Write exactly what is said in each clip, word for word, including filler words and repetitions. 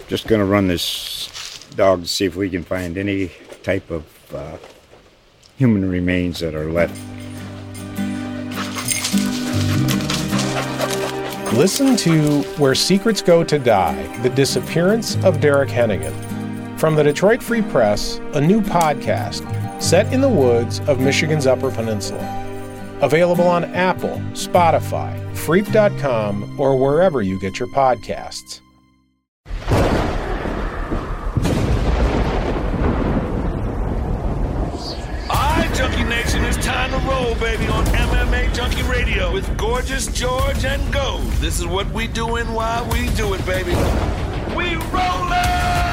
just going to run this dog to see if we can find any type of uh, human remains that are left. Listen to Where Secrets Go to Die, The Disappearance of Derek Hennigan. From the Detroit Free Press, a new podcast set in the woods of Michigan's Upper Peninsula. Available on Apple, Spotify, Freep dot com, or wherever you get your podcasts. Alright, Junkie Nation, it's time to roll, baby, on M M A Junkie Radio with Gorgeous George and Gold. This is what we doing while we do it, baby. We rollin'!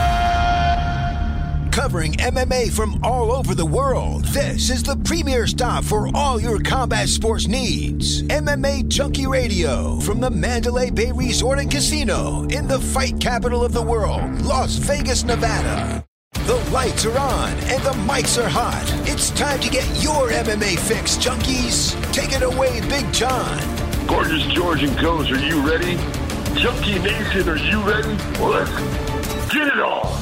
Covering M M A from all over the world, this is the premier stop for all your combat sports needs. M M A Junkie Radio from the Mandalay Bay Resort and Casino in the fight capital of the world, Las Vegas, Nevada. The lights are on and the mics are hot. It's time to get your M M A fix, junkies. Take it away, Big John. Gorgeous George and Goes, are you ready? Junkie Nation, are you ready? Well, let's get it on.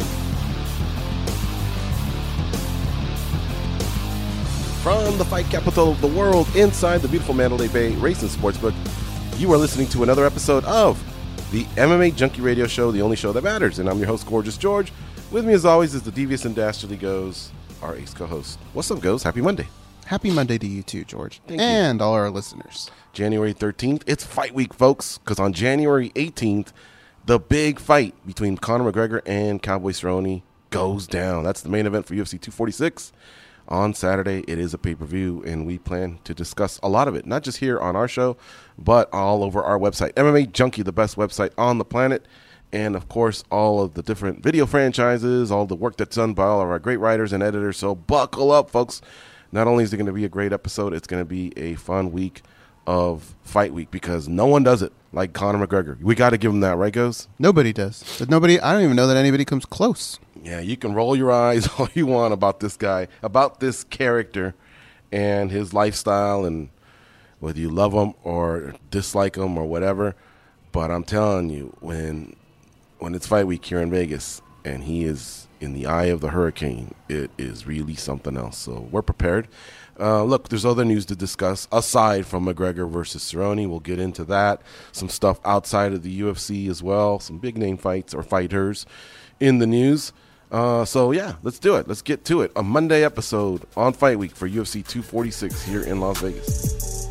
From the fight capital of the world, inside the beautiful Mandalay Bay Racing Sportsbook, you are listening to another episode of the M M A Junkie Radio Show, the only show that matters. And I'm your host, Gorgeous George. With me, as always, is the devious and dastardly Goes, our ace co-host. What's up, Goes? Happy Monday. Happy Monday to you too, George. Thank and you. all our listeners. January thirteenth, it's fight week, folks, because on January eighteenth, the big fight between Conor McGregor and Cowboy Cerrone goes down. That's the main event for U F C two forty-six. On Saturday, it is a pay-per-view, and we plan to discuss a lot of it, not just here on our show, but all over our website. M M A Junkie, the best website on the planet, and, of course, all of the different video franchises, all the work that's done by all of our great writers and editors. So buckle up, folks. Not only is it going to be a great episode, it's going to be a fun week of Fight Week because no one does it like Conor McGregor. We got to give him that, right, Goes? Nobody does. But nobody. I don't even know that anybody comes close. Yeah, you can roll your eyes all you want about this guy, about this character and his lifestyle and whether you love him or dislike him or whatever. But I'm telling you, when when it's Fight Week here in Vegas and he is in the eye of the hurricane, it is really something else. So we're prepared. Uh, look, there's other news to discuss aside from McGregor versus Cerrone. We'll get into that. Some stuff outside of the U F C as well. Some big name fights or fighters in the news. Uh, so, yeah, let's do it. Let's get to it. A Monday episode on Fight Week for U F C two forty-six here in Las Vegas.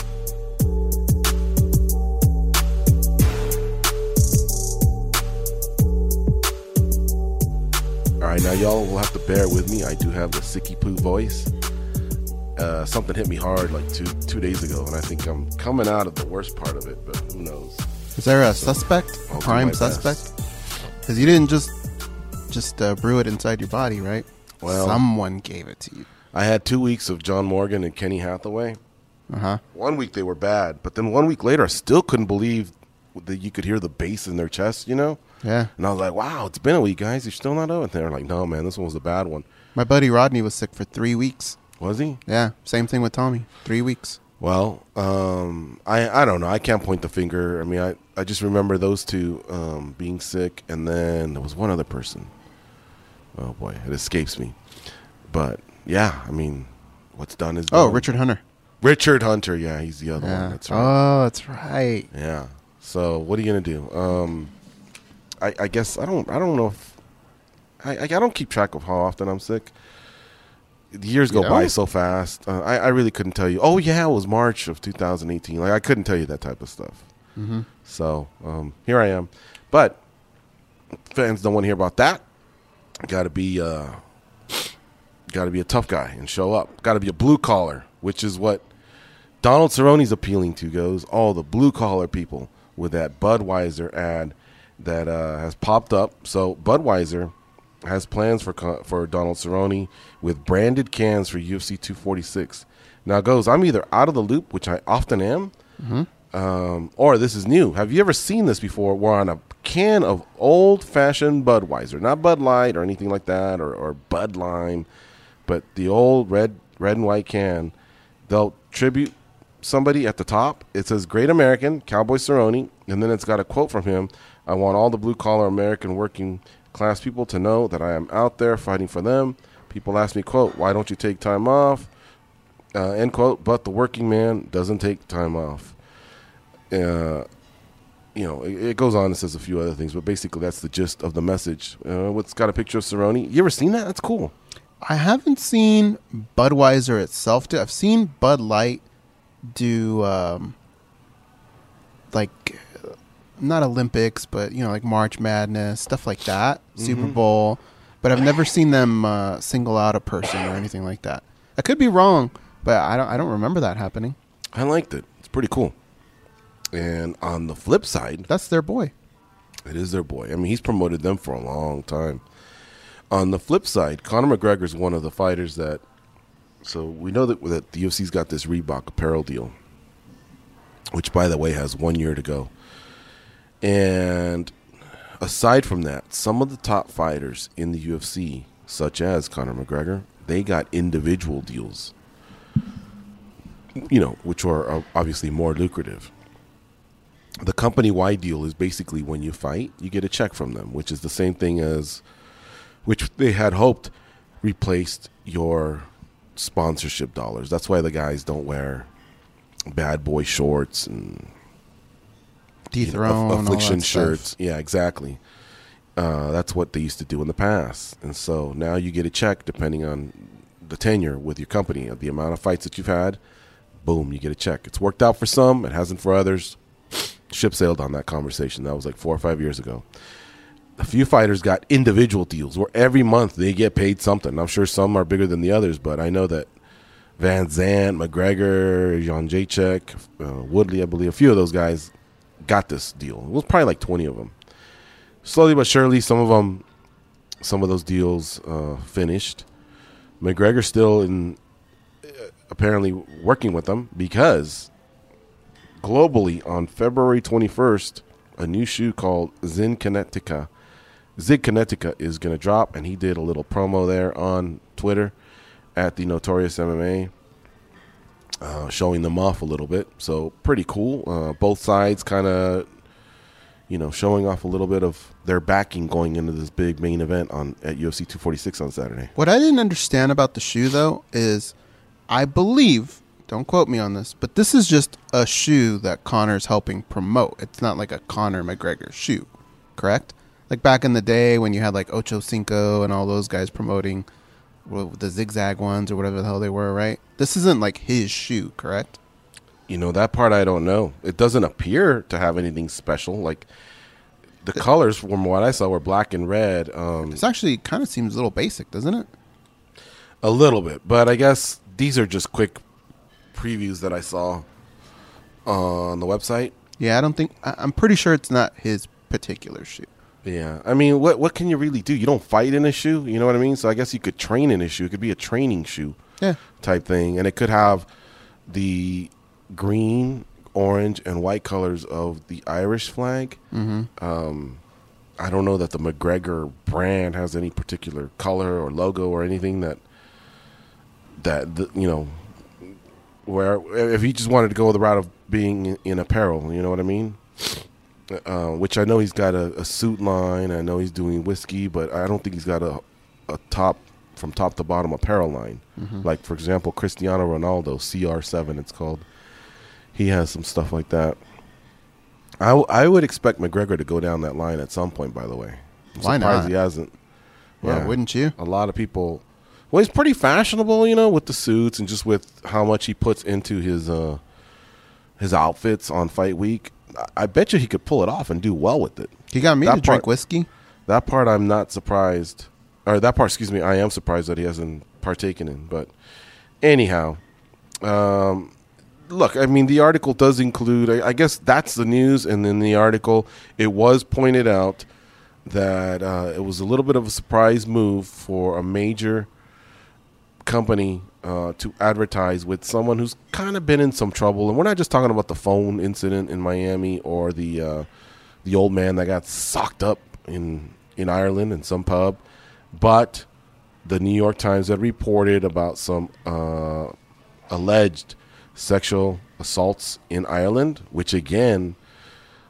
All right, now y'all will have to bear with me. I do have the sicky poo voice. Uh, something hit me hard like two two days ago, and I think I'm coming out of the worst part of it, but who knows? Is there a so, suspect? Prime suspect? Because you didn't just just uh, brew it inside your body, right? Well, someone gave it to you. I had two weeks of John Morgan and Kenny Hathaway. Uh-huh. One week they were bad, but then one week later I still couldn't believe that you could hear the bass in their chest, you know? Yeah. And I was like, wow, it's been a week, guys. You're still not out. And they're like, no, man, this one was a bad one. My buddy Rodney was sick for three weeks. Was he? Yeah. Same thing with Tommy. Three weeks. Well, um, I I don't know. I can't point the finger. I mean, I, I just remember those two um, being sick, and then there was one other person. Oh, boy, it escapes me. But, yeah, I mean, what's done is done. Oh, Richard Hunter. Richard Hunter, yeah, he's the other yeah. one. That's right. Oh, that's right. Yeah. So what are you gonna do? Um, I, I guess I don't. I don't know if I, I. I don't keep track of how often I'm sick. The years go You by don't? so fast. Uh, I, I really couldn't tell you. Oh yeah, it was March of two thousand eighteen. Like I couldn't tell you that type of stuff. Mm-hmm. So um, here I am. But fans don't want to hear about that. Got to be. Uh, Got to be a tough guy and show up. Got to be a blue collar, which is what Donald Cerrone's appealing to. Goes all the blue collar people with that Budweiser ad that uh, has popped up. So Budweiser has plans for for Donald Cerrone with branded cans for U F C two forty-six. Now, Goes, I'm either out of the loop, which I often am, Mm-hmm. um, or this is new. Have you ever seen this before? Where on a can of old-fashioned Budweiser, not Bud Light or anything like that, or, or Bud Lime, but the old red red and white can, they'll tribute somebody at the top. It says Great American, Cowboy Cerrone, and then it's got a quote from him. I want all the blue-collar American working class people to know that I am out there fighting for them. People ask me, quote, why don't you take time off? Uh, end quote. But the working man doesn't take time off. Uh, you know, it, it goes on and says a few other things, but basically that's the gist of the message. Uh, it's got a picture of Cerrone. You ever seen that? That's cool. I haven't seen Budweiser itself do. I've seen Bud Light do, um, like, not Olympics, but, you know, like March Madness, stuff like that, mm-hmm. Super Bowl. But I've never seen them uh, single out a person or anything like that. I could be wrong, but I don't I don't remember that happening. I liked it. It's pretty cool. And on the flip side, that's their boy. It is their boy. I mean, he's promoted them for a long time. On the flip side, Conor McGregor is one of the fighters that. So we know that that the U F C's got this Reebok apparel deal, which, by the way, has one year to go. And aside from that, some of the top fighters in the U F C, such as Conor McGregor, they got individual deals, you know, which are obviously more lucrative. The company-wide deal is basically when you fight, you get a check from them, which is the same thing as, which they had hoped replaced your sponsorship dollars. That's why the guys don't wear bad boy shorts and Dethrone, you know, affliction all that shirts. stuff. Yeah, exactly. Uh, that's what they used to do in the past. And so now you get a check depending on the tenure with your company, the amount of fights that you've had. Boom, you get a check. It's worked out for some. It hasn't for others. Ship sailed on that conversation. That was like four or five years ago. A few fighters got individual deals where every month they get paid something. I'm sure some are bigger than the others, but I know that Van Zandt, McGregor, Jan Jacek, uh, Woodley, I believe, a few of those guys got this deal. It was probably like twenty of them. Slowly but surely, some of them, some of those deals uh, finished. McGregor's still in, uh, apparently working with them because globally on February twenty-first, a new shoe called Zig Kinetica, Zig Kinetica is going to drop, and he did a little promo there on Twitter at the Notorious M M A. Uh, showing them off a little bit, so pretty cool. Uh, both sides kind of, you know, showing off a little bit of their backing going into this big main event on at U F C two forty-six on Saturday. What I didn't understand about the shoe, though, is I believe, don't quote me on this, but this is just a shoe that Conor's helping promote. It's not like a Conor McGregor shoe, correct? Like back in the day when you had like Ocho Cinco and all those guys promoting the zigzag ones or whatever the hell they were, right? This isn't like his shoe, correct? You know, that part I don't know. It doesn't appear to have anything special. Like the it, colors from what I saw were black and red. Um, this actually kind of seems a little basic, doesn't it? A little bit, but I guess these are just quick previews that I saw on the website. Yeah, I don't think, I, I'm pretty sure it's not his particular shoe. Yeah, I mean, what what can you really do? You don't fight in a shoe, you know what I mean? So I guess you could train in a shoe. It could be a training shoe, yeah, type thing, and it could have the green, orange, and white colors of the Irish flag. Mm-hmm. Um, I don't know that the McGregor brand has any particular color or logo or anything that that the, you know, where if he just wanted to go the route of being in, in apparel, you know what I mean? Uh, which I know he's got a, a suit line. I know he's doing whiskey, but I don't think he's got a, a top from top to bottom apparel line. Mm-hmm. Like, for example, Cristiano Ronaldo, C R seven it's called. He has some stuff like that. I, w- I would expect McGregor to go down that line at some point, by the way. I'm Why surprised not? he hasn't. Well, Yeah. wouldn't you? A lot of people. Well, he's pretty fashionable, you know, with the suits and just with how much he puts into his uh, his outfits on fight week. I bet you he could pull it off and do well with it. He got me That to drink part- whiskey. That part I'm not surprised. Or that part, excuse me, I am surprised that he hasn't partaken in. But anyhow, um, look, I mean, the article does include, I, I guess that's the news. And in the article, it was pointed out that uh, it was a little bit of a surprise move for a major company uh, to advertise with someone who's kind of been in some trouble. And we're not just talking about the phone incident in Miami or the uh, the old man that got socked up in, in Ireland in some pub, but the New York Times had reported about some uh, alleged sexual assaults in Ireland, which again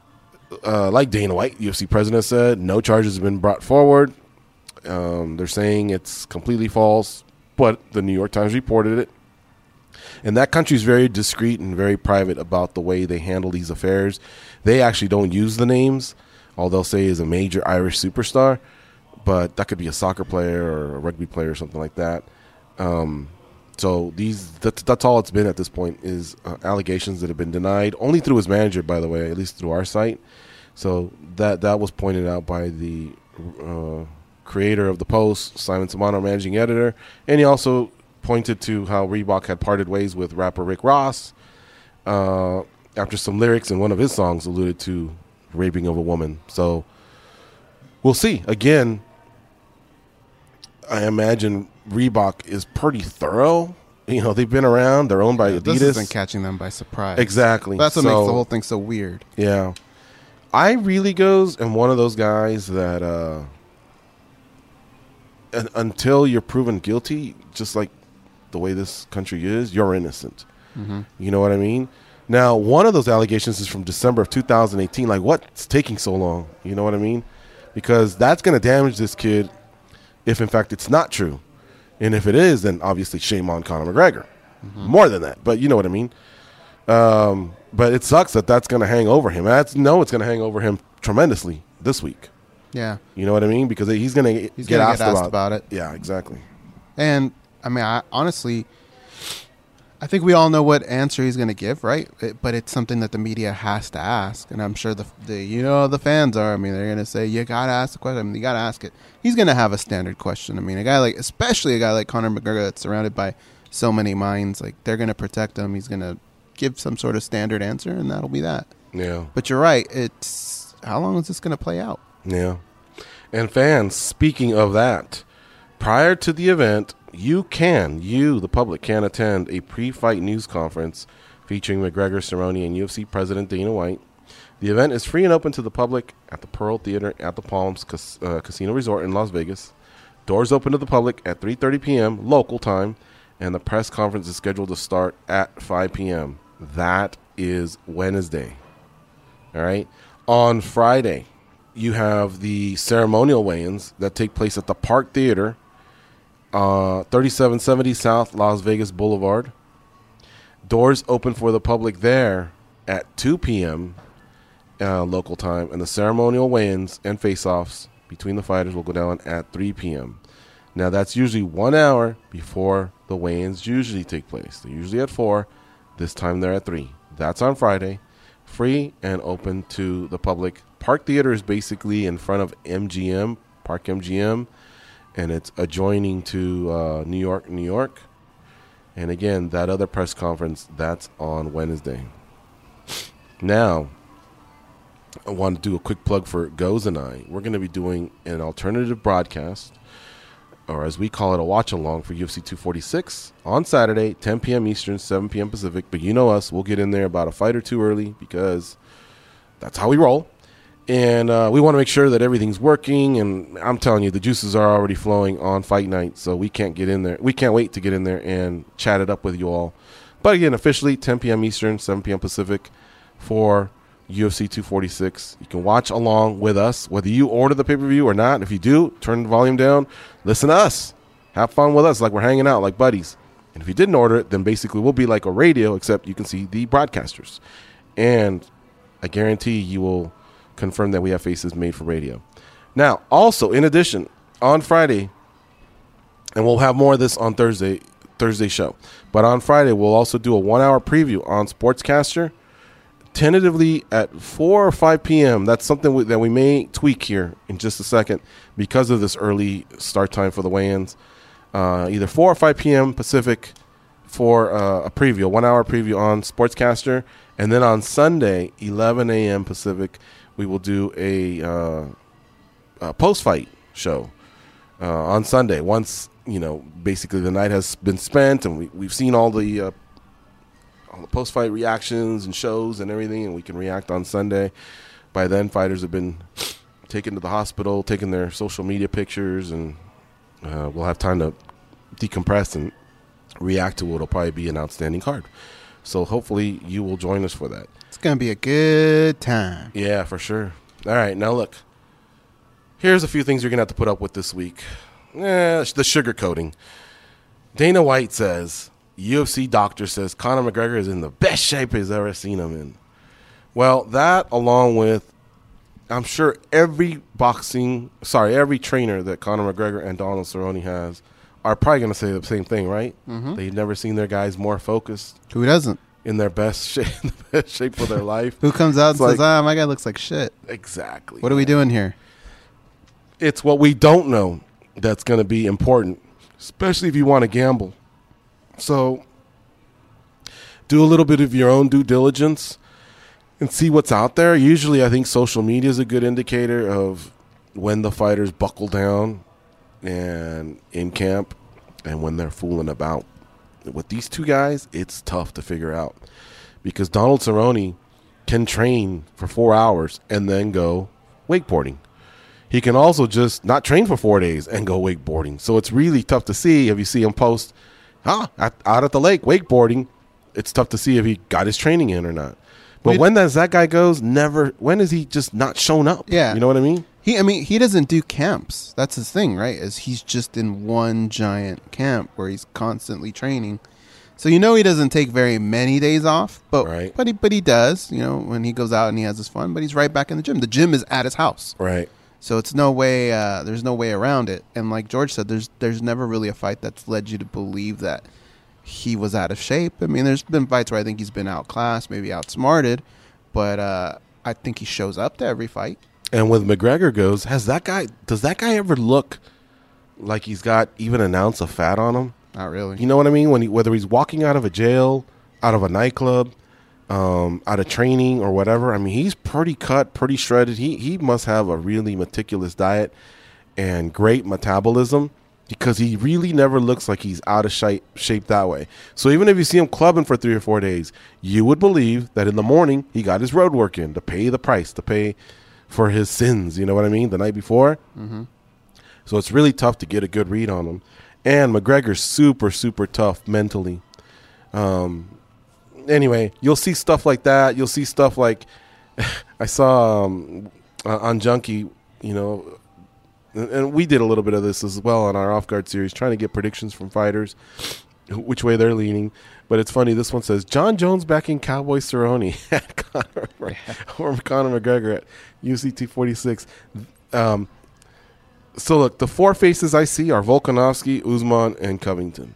uh, like Dana White, U F C president, said, no charges have been brought forward. Um, they're saying it's completely false, but the New York Times reported it. And that country is very discreet and very private about the way they handle these affairs. They actually don't use the names. All they'll say is a major Irish superstar, but that could be a soccer player or a rugby player or something like that. Um, so these that's, that's all it's been at this point is uh, allegations that have been denied, only through his manager, by the way, at least through our site. So that that was pointed out by the uh, creator of the Post, Simon Simano, managing editor, and he also pointed to how Reebok had parted ways with rapper Rick Ross uh, after some lyrics in one of his songs alluded to raping of a woman. So we'll see. Again, I imagine Reebok is pretty thorough. You know, they've been around. They're owned by Yeah, Adidas. this isn't catching them by surprise. Exactly. That's what So- makes the whole thing so weird. Yeah. I really goes and one of those guys that uh, un- until you're proven guilty, just like the way this country is, you're innocent. Mm-hmm. You know what I mean? Now, one of those allegations is from December of two thousand eighteen. Like, what's taking so long? You know what I mean? Because that's going to damage this kid if, in fact, it's not true. And if it is, then obviously shame on Conor McGregor. Mm-hmm. More than that, but you know what I mean? Um, but it sucks that that's going to hang over him. That's no, it's going to hang over him tremendously this week. Yeah. You know what I mean? Because he's going to He's get, gonna asked, get asked about, about it. Yeah, exactly. And, I mean, I honestly, I think we all know what answer he's going to give, right? It, but it's something that the media has to ask. And I'm sure the, the you know, the fans are. I mean, they're going to say, you got to ask the question. I mean, you got to ask it. He's going to have a standard question. I mean, a guy like, especially a guy like Conor McGregor that's surrounded by so many minds, like, they're going to protect him. He's going to give some sort of standard answer, and that'll be that. Yeah. But you're right. It's how long is this going to play out? Yeah. And fans, speaking of that, prior to the event, you can, you, the public, can attend a pre-fight news conference featuring McGregor, Cerrone, and U F C President Dana White. The event is free and open to the public at the Pearl Theater at the Palms Cas- uh, Casino Resort in Las Vegas. Doors open to the public at three thirty p.m. local time, and the press conference is scheduled to start at five p.m. That is Wednesday. All right. On Friday, you have the ceremonial weigh-ins that take place at the Park Theater, uh, thirty-seven seventy South Las Vegas Boulevard. Doors open for the public there at two p.m. Uh, local time, and the ceremonial weigh-ins and face-offs between the fighters will go down at three p.m. Now, that's usually one hour before the weigh-ins usually take place. They're usually at four. This time they're at three. That's on Friday. Free and open to the public. Park Theater is basically in front of M G M, Park M G M, and it's adjoining to uh, New York, New York. And again, that other press conference, that's on Wednesday. Now, I want to do a quick plug for Goes and I. We're going to be doing an alternative broadcast, or as we call it, a watch-along for U F C two forty-six on Saturday, ten p.m. Eastern, seven p.m. Pacific. But you know us. We'll get in there about a fight or two early because that's how we roll. And uh, we want to make sure that everything's working. And I'm telling you, the juices are already flowing on fight night, so we can't get in there. We can't wait to get in there and chat it up with you all. But again, officially, ten p.m. Eastern, seven p.m. Pacific for U F C two forty-six. You can watch along with us, whether you order the pay-per-view or not. If you do, turn the volume down. Listen to us. Have fun with us like we're hanging out like buddies. And if you didn't order it, then basically we'll be like a radio, except you can see the broadcasters. And I guarantee you will confirm that we have faces made for radio. Now, also, in addition, on Friday, and we'll have more of this on Thursday, Thursday show, but on Friday we'll also do a one-hour preview on Sportscaster, tentatively at four or five p.m. That's something we, that we may tweak here in just a second because of this early start time for the weigh-ins. Uh, either four or five p.m. Pacific for uh, a preview, a one-hour preview on Sportscaster. And then on Sunday, eleven a.m. Pacific, we will do a, uh, a post-fight show uh, on Sunday. Once, you know, basically the night has been spent and we, we've seen all the uh, all the post-fight reactions and shows and everything, and we can react on Sunday. By then, fighters have been taken to the hospital, taking their social media pictures, and uh, we'll have time to decompress and react to what will probably be an outstanding card. So hopefully you will join us for that. It's going to be a good time. Yeah, for sure. All right, now look. Here's a few things you're going to have to put up with this week. Eh, the sugarcoating. Dana White says, U F C doctor says Conor McGregor is in the best shape he's ever seen him in. Well, that along with, I'm sure every boxing, sorry, every trainer that Conor McGregor and Donald Cerrone has are probably going to say the same thing, right? Mm-hmm. They've never seen their guys more focused. Who doesn't? In their best shape, the best shape of their life. Who comes out it's and like, says, ah, my guy looks like shit. Exactly. What are we doing here? It's what we don't know that's going to be important, especially if you want to gamble. So do a little bit of your own due diligence and see what's out there. Usually I think social media is a good indicator of when the fighters buckle down and in camp and when they're fooling about. With these two guys, it's tough to figure out because Donald Cerrone can train for four hours and then go wakeboarding. He can also just not train for four days and go wakeboarding. So it's really tough to see if you see him post, huh, at, out at the lake wakeboarding. It's tough to see if he got his training in or not. But when does that guy goes, never, when is he just not shown up? Yeah. You know what I mean? He, I mean, he doesn't do camps. That's his thing, right? Is he's just in one giant camp where he's constantly training. So you know he doesn't take very many days off, but right. but he but he does. You know when he goes out and he has his fun, but he's right back in the gym. The gym is at his house, right? So it's no way. Uh, there's no way around it. And like George said, there's there's never really a fight that's led you to believe that he was out of shape. I mean, there's been fights where I think he's been outclassed, maybe outsmarted, but uh, I think he shows up to every fight. And with McGregor goes, has that guy? Does that guy ever look like he's got even an ounce of fat on him? Not really. You know what I mean? When he, whether he's walking out of a jail, out of a nightclub, um, out of training or whatever, I mean, he's pretty cut, pretty shredded. He he must have a really meticulous diet and great metabolism because he really never looks like he's out of shape, shape that way. So even if you see him clubbing for three or four days, you would believe that in the morning he got his road work in to pay the price, to pay for his sins. You know what I mean? The night before. Mm-hmm. So it's really tough to get a good read on him. And McGregor's super, super tough mentally. Um, anyway, you'll see stuff like that. You'll see stuff like I saw um, on Junkie, you know, and, and we did a little bit of this as well on our Off Guard series, trying to get predictions from fighters, which way they're leaning. But it's funny. This one says, John Jones backing Cowboy Cerrone at Conor, or Conor McGregor at U F C two forty-six. Um So, look, the four faces I see are Volkanovski, Usman, and Covington.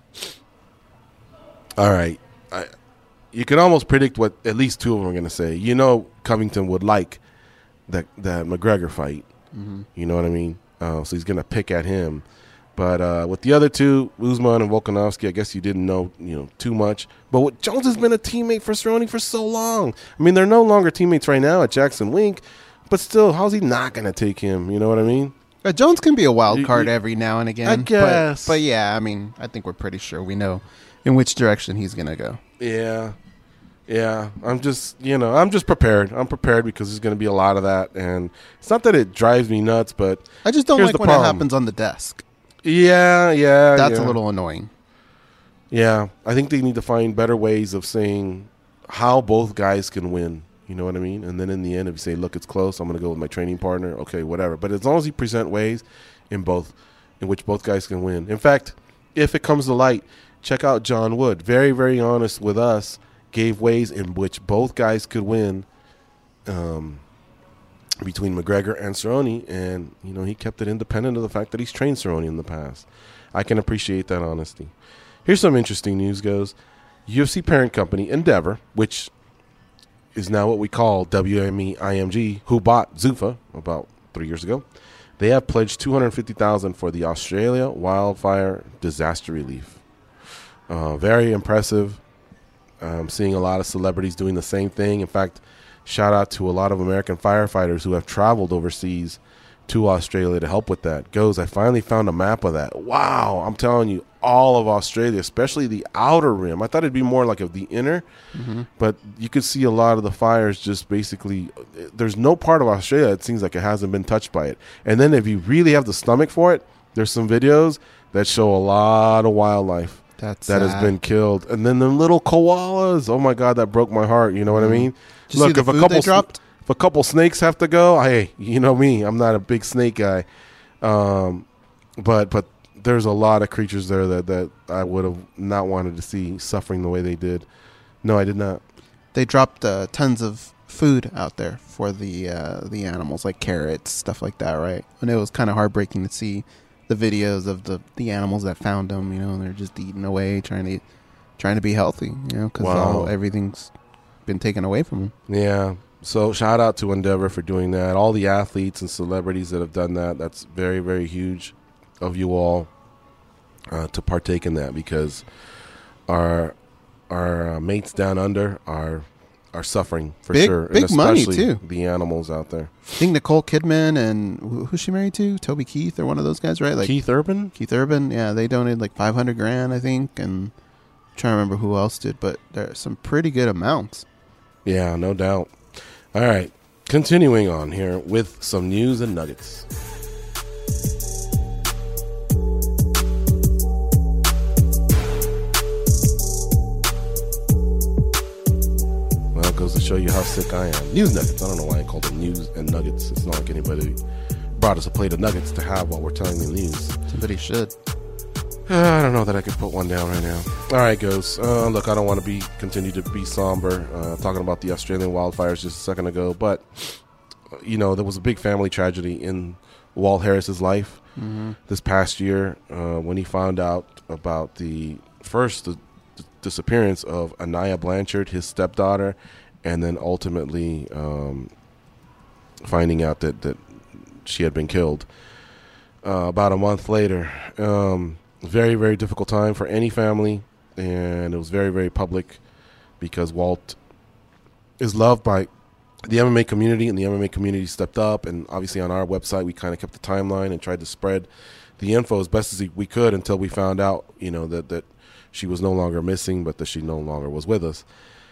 All right. I, you can almost predict what at least two of them are going to say. You know Covington would like that, that McGregor fight. Mm-hmm. You know what I mean? Uh, so he's going to pick at him. But uh, with the other two, Usman and Volkanovski, I guess you didn't know you know too much. But what, Jones has been a teammate for Cerrone for so long. I mean, they're no longer teammates right now at Jackson Wink. But still, how's he not going to take him? You know what I mean? Uh, Jones can be a wild card you, you, every now and again. I guess. But, but yeah, I mean, I think we're pretty sure we know in which direction he's going to go. Yeah. Yeah. I'm just, you know, I'm just prepared. I'm prepared because there's going to be a lot of that. And it's not that it drives me nuts, but I just don't like when problem. it happens on the desk. Yeah, yeah. That's yeah. a little annoying. Yeah. I think they need to find better ways of saying how both guys can win. You know what I mean? And then in the end, if you say, look, it's close, I'm going to go with my training partner. Okay, whatever. But as long as you present ways in both, in which both guys can win. In fact, if it comes to light, check out John Wood. Very, very honest with us. Gave ways in which both guys could win um, between McGregor and Cerrone. And, you know, he kept it independent of the fact that he's trained Cerrone in the past. I can appreciate that honesty. Here's some interesting news, goes. U F C parent company, Endeavor, which is now what we call W M E I M G, who bought Zuffa about three years ago. They have pledged two hundred fifty thousand dollars for the Australia wildfire disaster relief. Uh, very impressive. I'm seeing a lot of celebrities doing the same thing. In fact, shout out to a lot of American firefighters who have traveled overseas to Australia to help with that. Goes, I finally found a map of that. Wow, I'm telling you, all of Australia, especially the outer rim. I thought it'd be more like of the inner, mm-hmm. but you could see a lot of the fires just basically, there's no part of Australia it seems like it hasn't been touched by it. And then if you really have the stomach for it, there's some videos that show a lot of wildlife. That's that has sad. been killed. And then the little koalas. Oh my God, that broke my heart. You know what I mean? Did you see the if a food couple they dropped? if a couple snakes have to go, hey, you know me, I'm not a big snake guy. Um, but but there's a lot of creatures there that, that I would have not wanted to see suffering the way they did. No, I did not. They dropped uh, tons of food out there for the uh, the animals, like carrots, stuff like that, right? And it was kind of heartbreaking to see the videos of the, the animals that found them, you know, and they're just eating away, trying to trying to be healthy, you know, because Wow. everything's been taken away from them. Yeah. So shout out to Endeavor for doing that. All the athletes and celebrities that have done that. That's very, very huge of you all uh, to partake in that, because our our uh, mates down under are are suffering for Big- sure. big and money, especially too. the animals out there. I think Nicole Kidman and who- who's she married to? Toby Keith or one of those guys, right? Like Keith Urban? Keith Urban, yeah, they donated like five hundred grand, I think, and I'm trying to remember who else did, but there are some pretty good amounts. Yeah, no doubt. All right. Continuing on here with some news and nuggets. Well, it goes to show you how sick I am. News nuggets. I don't know why I called them news and nuggets. It's not like anybody brought us a plate of nuggets to have while we're telling the news. Somebody should. Uh, I don't know that I could put one down right now. All right, goes. Uh, look, I don't want to be continue to be somber. Uh, talking about the Australian wildfires just a second ago, but you know there was a big family tragedy in Walt Harris's life Mm-hmm. this past year uh, when he found out about the first the, the disappearance of Anaya Blanchard, his stepdaughter, and then ultimately um, finding out that that she had been killed uh, about a month later. Um, Very, very difficult time for any family, and it was very, very public because Walt is loved by the M M A community, and the M M A community stepped up. And obviously on our website, we kind of kept the timeline and tried to spread the info as best as we could until we found out, you know, that, that she was no longer missing, but that she no longer was with us.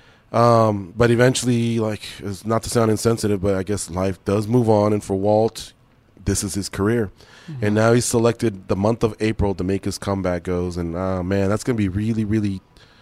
Um, but eventually, like, it's not to sound insensitive, but I guess life does move on, and for Walt, this is his career. Mm-hmm. And now he's selected the month of April to make his comeback goes. And, uh, man, that's going to be really, really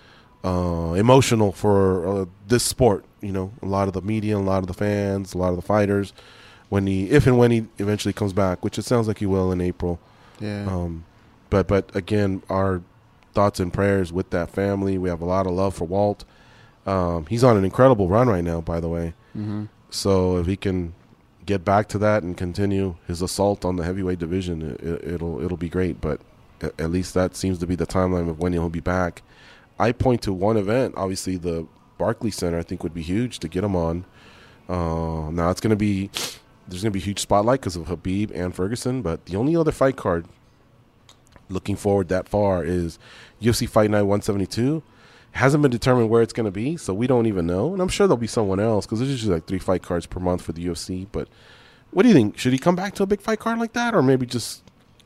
uh, emotional for uh, this sport. You know, a lot of the media, a lot of the fans, a lot of the fighters, when he, if and when he eventually comes back, which it sounds like he will in April. Yeah. Um, but, but again, our thoughts and prayers with that family. We have a lot of love for Walt. Um, he's on an incredible run right now, by the way. Mm-hmm. So if he can get back to that and continue his assault on the heavyweight division, it, it'll it'll be great. But at, at least that seems to be the timeline of when he'll be back. I point to one event, obviously the Barclays Center. I think would be huge to get him on. Uh, now it's going to be there's going to be a huge spotlight because of Khabib and Ferguson. But the only other fight card looking forward that far is U F C Fight Night one seventy-two. Hasn't been determined where it's going to be, so we don't even know. And I'm sure there'll be someone else because there's usually like three fight cards per month for the U F C. But what do you think? Should he come back to a big fight card like that, or maybe just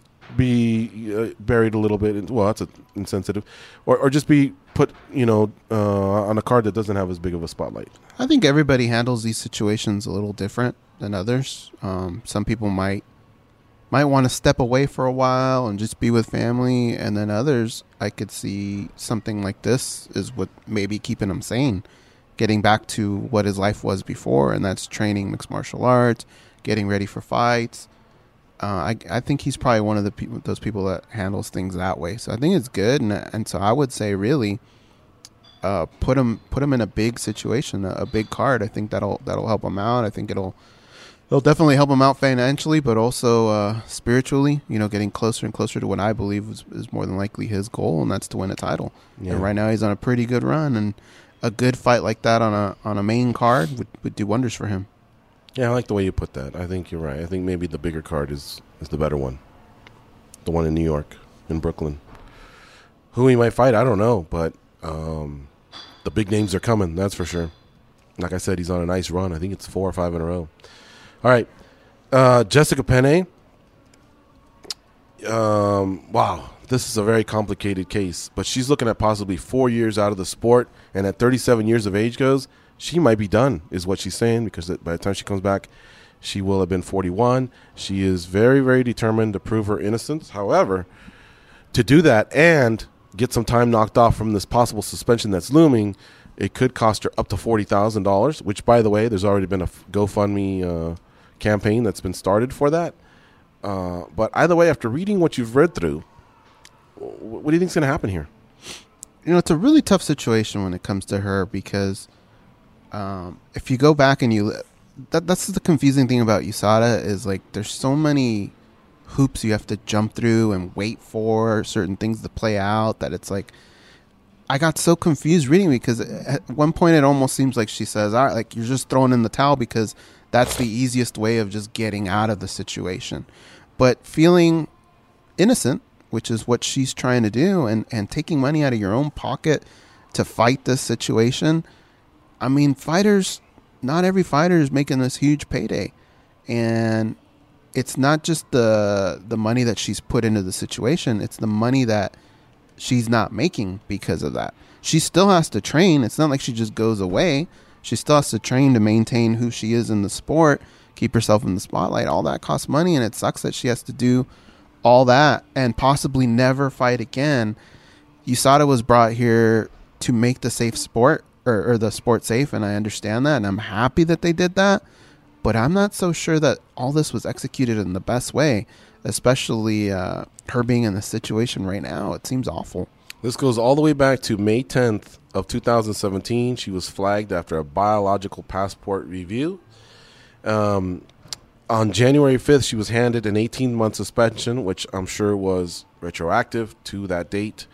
be uh, buried a little bit? In, well, that's a, insensitive. Or, or just be put, you know, uh, on a card that doesn't have as big of a spotlight? I think everybody handles these situations a little different than others. Um, some people might might want to step away for a while and just be with family, and then others, I could see something like this is what maybe keeping them sane, getting back to what his life was before, and that's training mixed martial arts, getting ready for fights. Uh, I I think he's probably one of the people, those people that handles things that way. So I think it's good, and and so I would say really, uh, put him put him in a big situation, a, a big card. I think that'll that'll help him out. I think it'll. It'll definitely help him out financially, but also uh, spiritually, you know, getting closer and closer to what I believe is, is more than likely his goal, and that's to win a title. Yeah. And right now he's on a pretty good run, and a good fight like that on a on a main card would, would do wonders for him. Yeah, I like the way you put that. I think you're right. I think maybe the bigger card is, is the better one. The one in New York, in Brooklyn. Who he might fight, I don't know, but um, the big names are coming, that's for sure. Like I said, he's on a nice run. I think it's four or five in a row. All right, uh, Jessica Penne. Um, wow, this is a very complicated case, but she's looking at possibly four years out of the sport, and at thirty-seven years of age goes, she might be done, is what she's saying, because by the time she comes back, she will have been forty-one. She is very, very determined to prove her innocence. However, to do that and get some time knocked off from this possible suspension that's looming, it could cost her up to forty thousand dollars, which, by the way, there's already been a GoFundMe uh, campaign that's been started for that. Uh, but either way, after reading what you've read through, what do you think is going to happen here? You know, it's a really tough situation when it comes to her because um, if you go back and you that that's the confusing thing about U S A D A is like there's so many hoops you have to jump through and wait for certain things to play out that it's like I got so confused reading because at one point it almost seems like she says, all right, like you're just throwing in the towel because that's the easiest way of just getting out of the situation. But feeling innocent, which is what she's trying to do, and, and taking money out of your own pocket to fight this situation. I mean, fighters, not every fighter is making this huge payday. And it's not just the the money that she's put into the situation. It's the money that she's not making because of that. She still has to train. It's not like she just goes away. She still has to train to maintain who she is in the sport, keep herself in the spotlight. All that costs money, and it sucks that she has to do all that and possibly never fight again. U S A D A was brought here to make the safe sport or, or the sport safe, and I understand that, and I'm happy that they did that. But I'm not so sure that all this was executed in the best way, especially uh, her being in this situation right now. It seems awful. This goes all the way back to May tenth of two thousand seventeen. She was flagged after a biological passport review. Um, on January fifth, she was handed an eighteen-month suspension, which I'm sure was retroactive to that date.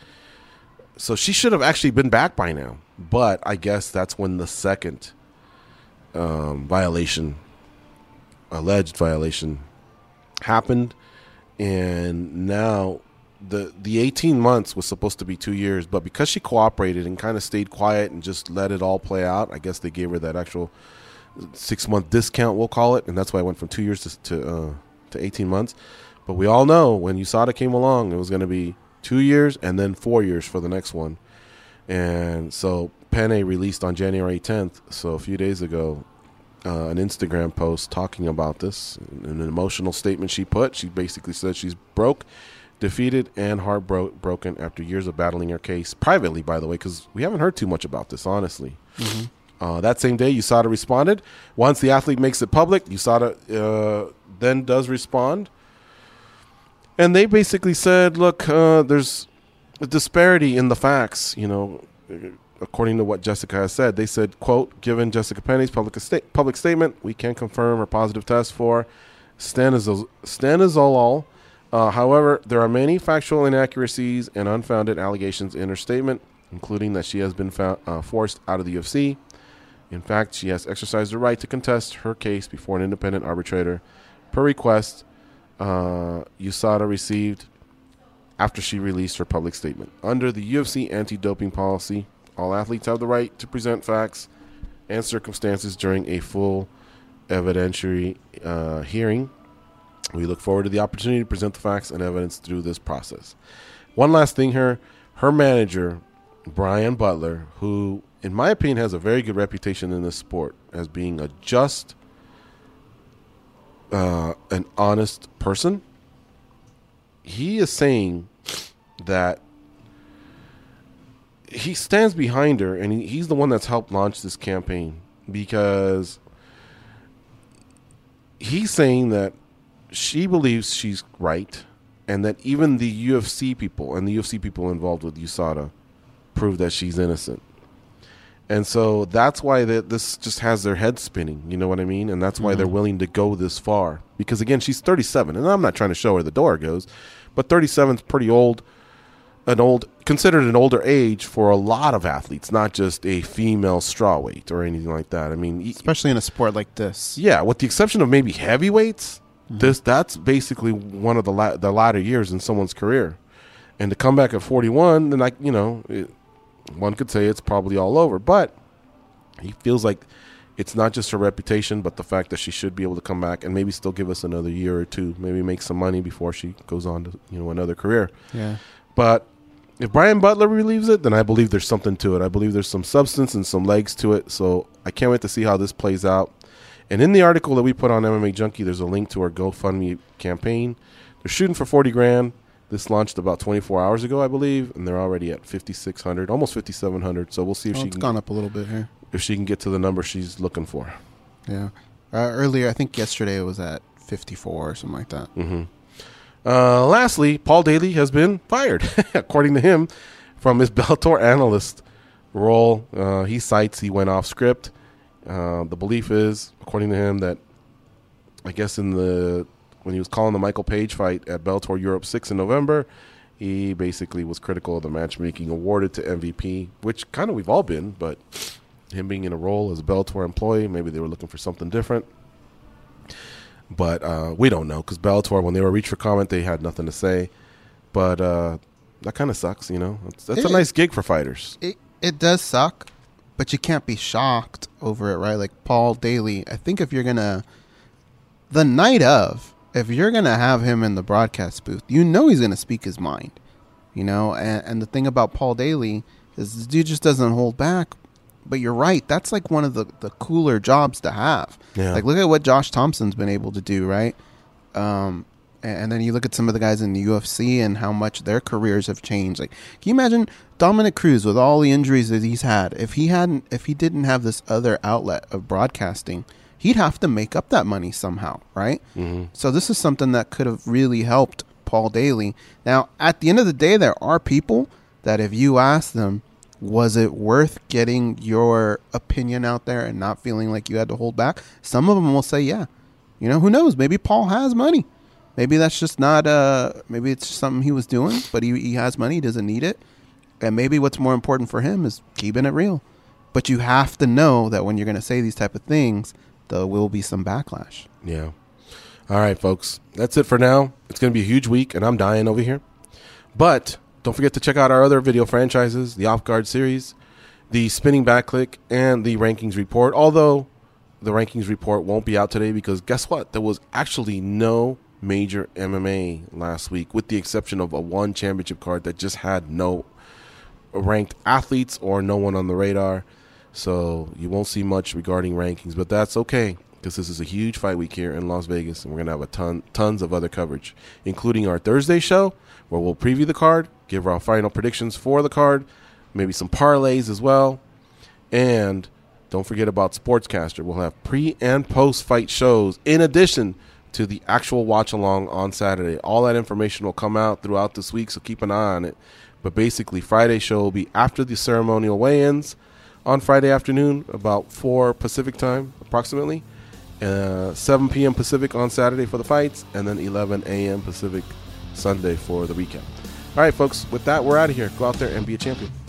So she should have actually been back by now. But I guess that's when the second um, violation, alleged violation, happened. And now the the eighteen months was supposed to be two years. But because she cooperated and kind of stayed quiet and just let it all play out, I guess they gave her that actual six-month discount, we'll call it, and that's why I went from two years to to, uh, to eighteen months. But we all know when U S A D A came along, it was going to be two years and then four years for the next one. And so Penne released on January tenth, so a few days ago, uh, an Instagram post talking about this, an emotional statement she put. She basically said she's broke, defeated, and heartbroken after years of battling her case, privately, by the way, because we haven't heard too much about this, honestly. Mm-hmm. Uh, that same day, U S A D A responded. Once the athlete makes it public, U S A D A uh, then does respond. And they basically said, look, uh, there's a disparity in the facts, you know, according to what Jessica has said. They said, quote, given Jessica Penne's public, sta- public statement, we can confirm her positive test for stanozol- stanozolol. Uh, however, there are many factual inaccuracies and unfounded allegations in her statement, including that she has been found, uh, forced out of the U F C. In fact, she has exercised the right to contest her case before an independent arbitrator per request uh, U S A D A received after she released her public statement. Under the U F C anti-doping policy, all athletes have the right to present facts and circumstances during a full evidentiary uh, hearing. We look forward to the opportunity to present the facts and evidence through this process. One last thing here, her manager, Brian Butler, who in my opinion has a very good reputation in this sport as being a just, uh, an honest person, he is saying that he stands behind her, and he, he's the one that's helped launch this campaign, because he's saying that she believes she's right, and that even the U F C people and the U F C people involved with U S A D A prove that she's innocent. And so that's why the, this just has their head spinning, you know what I mean? And that's why mm-hmm. they're willing to go this far. Because, again, she's thirty-seven, and I'm not trying to show where the door goes, but thirty-seven is pretty old, an old, considered an older age for a lot of athletes, not just a female strawweight or anything like that. I mean, especially in a sport like this. Yeah, with the exception of maybe heavyweights, mm-hmm. this that's basically one of the la- the latter years in someone's career. And to come back at forty-one, then like you know. It, one could say it's probably all over, but he feels like it's not just her reputation, but the fact that she should be able to come back and maybe still give us another year or two, maybe make some money before she goes on to, you know, another career. Yeah. But if Brian Butler relieves it, then I believe there's something to it. I believe there's some substance and some legs to it. So I can't wait to see how this plays out. And in the article that we put on M M A Junkie, there's a link to our GoFundMe campaign. They're shooting for forty grand. This launched about twenty-four hours ago, I believe, and they're already at fifty-six hundred, almost fifty-seven hundred. So we'll see if Well, she it's can gone up a little bit here. if she can get to the number she's looking for. Yeah. Uh, earlier, I think yesterday it was at fifty-four or something like that. Mm-hmm. Uh, lastly, Paul Daly has been fired, according to him, from his Bellator analyst role. Uh, he cites he went off script. Uh, the belief is, according to him, that I guess in the when he was calling the Michael Page fight at Bellator Europe six in November, he basically was critical of the matchmaking awarded to M V P, which kind of we've all been, but him being in a role as a Bellator employee, maybe they were looking for something different. But uh, we don't know, because Bellator, when they were reached for comment, they had nothing to say. But uh, that kind of sucks, you know. It's, that's It- a nice gig for fighters. It it does suck, but you can't be shocked over it, right? Like Paul Daly, I think if you're gonna the night of, if you're gonna have him in the broadcast booth, you know he's gonna speak his mind, you know. And, and the thing about Paul Daly is this dude just doesn't hold back. But you're right, that's like one of the, the cooler jobs to have. Yeah. Like look at what Josh Thompson's been able to do, right? Um, and, and then you look at some of the guys in the U F C and how much their careers have changed. Like, can you imagine Dominic Cruz with all the injuries that he's had? If he hadn't, if he didn't have this other outlet of broadcasting, he'd have to make up that money somehow, right? Mm-hmm. So this is something that could have really helped Paul Daly. Now, at the end of the day, there are people that if you ask them, was it worth getting your opinion out there and not feeling like you had to hold back? Some of them will say, yeah. You know, who knows? Maybe Paul has money. Maybe that's just not, uh, maybe it's just something he was doing, but he, he has money, he doesn't need it. And maybe what's more important for him is keeping it real. But you have to know that when you're going to say these type of things, there will be some backlash. Yeah. All right, folks. That's it for now. It's going to be a huge week, and I'm dying over here. But don't forget to check out our other video franchises, the Off Guard series, the Spinning Back Click, and the Rankings Report. Although the Rankings Report won't be out today because guess what? There was actually no major M M A last week, with the exception of a one championship card that just had no ranked athletes or no one on the radar. So you won't see much regarding rankings, but that's okay because this is a huge fight week here in Las Vegas, and we're going to have a ton, tons of other coverage, including our Thursday show where we'll preview the card, give our final predictions for the card, maybe some parlays as well. And don't forget about Sportscaster. We'll have pre and post fight shows in addition to the actual watch along on Saturday. All that information will come out throughout this week, so keep an eye on it. But basically, Friday's show will be after the ceremonial weigh-ins on Friday afternoon, about four Pacific time, approximately. Uh, seven p.m. Pacific on Saturday for the fights, and then eleven a.m. Pacific Sunday for the recap. All right, folks, with that, we're out of here. Go out there and be a champion.